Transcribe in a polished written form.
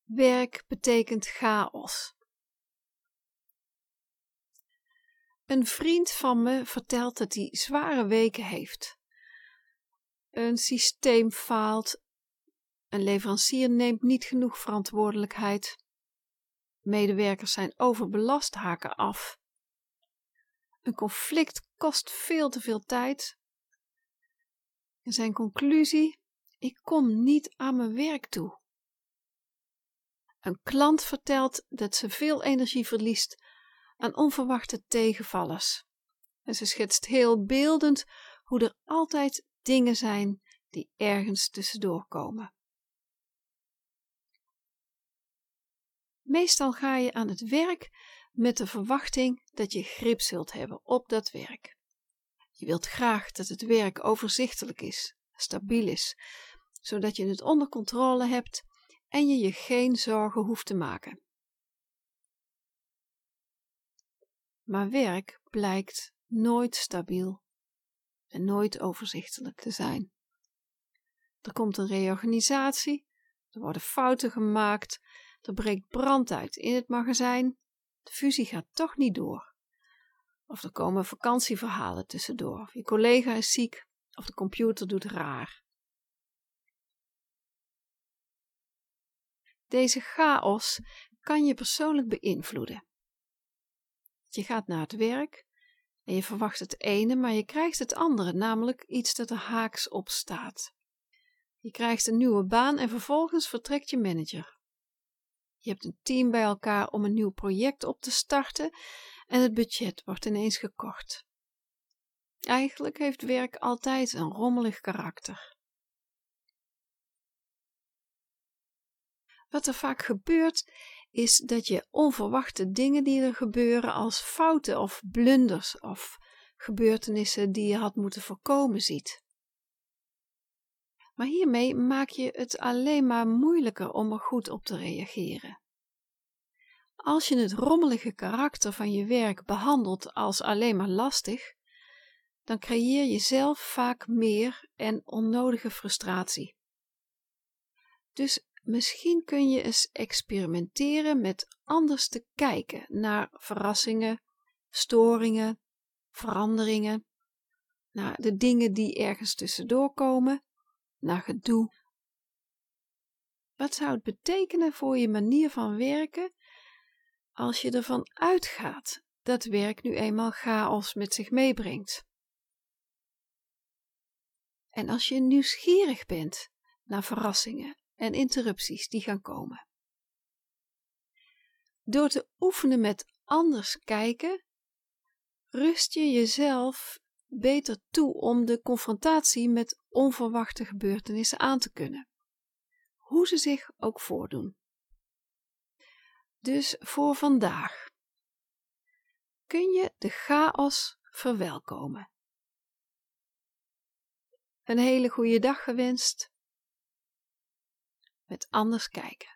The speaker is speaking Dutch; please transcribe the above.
Werk betekent chaos. Een vriend van me vertelt dat hij zware weken heeft. Een systeem faalt. Een leverancier neemt niet genoeg verantwoordelijkheid. Medewerkers zijn overbelast, haken af. Een conflict kost veel te veel tijd. En zijn conclusie: ik kom niet aan mijn werk toe. Een klant vertelt dat ze veel energie verliest aan onverwachte tegenvallers. En ze schetst heel beeldend hoe er altijd dingen zijn die ergens tussendoor komen. Meestal ga je aan het werk met de verwachting dat je grip zult hebben op dat werk. Je wilt graag dat het werk overzichtelijk is, stabiel is, zodat je het onder controle hebt en je je geen zorgen hoeft te maken. Maar werk blijkt nooit stabiel en nooit overzichtelijk te zijn. Er komt een reorganisatie, er worden fouten gemaakt, er breekt brand uit in het magazijn, de fusie gaat toch niet door. Of er komen vakantieverhalen tussendoor, of je collega is ziek, of de computer doet raar. Deze chaos kan je persoonlijk beïnvloeden. Je gaat naar het werk en je verwacht het ene, maar je krijgt het andere, namelijk iets dat er haaks op staat. Je krijgt een nieuwe baan en vervolgens vertrekt je manager. Je hebt een team bij elkaar om een nieuw project op te starten en het budget wordt ineens gekort. Eigenlijk heeft werk altijd een rommelig karakter. Wat er vaak gebeurt, is dat je onverwachte dingen die er gebeuren als fouten of blunders of gebeurtenissen die je had moeten voorkomen ziet. Maar hiermee maak je het alleen maar moeilijker om er goed op te reageren. Als je het rommelige karakter van je werk behandelt als alleen maar lastig, dan creëer je zelf vaak meer en onnodige frustratie. Dus misschien kun je eens experimenteren met anders te kijken naar verrassingen, storingen, veranderingen, naar de dingen die ergens tussendoor komen, naar gedoe. Wat zou het betekenen voor je manier van werken als je ervan uitgaat dat werk nu eenmaal chaos met zich meebrengt? En als je nieuwsgierig bent naar verrassingen en interrupties die gaan komen. Door te oefenen met anders kijken, rust je jezelf beter toe om de confrontatie met onverwachte gebeurtenissen aan te kunnen, hoe ze zich ook voordoen. Dus voor vandaag kun je de chaos verwelkomen. Een hele goede dag gewenst. Met anders kijken.